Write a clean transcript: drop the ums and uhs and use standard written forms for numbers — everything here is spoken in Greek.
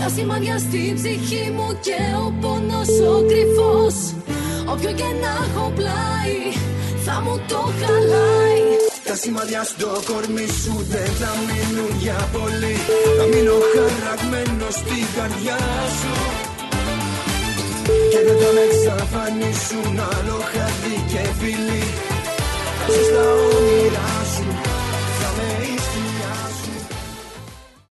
τα σημάδια στην ψυχή μου και ο πόνος ο κρυφός. Όποιο και να έχω πλάι θα μου το χαλάει. Τα σημάδια στο κορμί σου δεν θα μείνουν για πολύ. Θα μείνω χαραγμένος στην καρδιά σου και δεν θα με εξαφανίσουν άλλο χάδι και φίλοι. Θα ζεις τα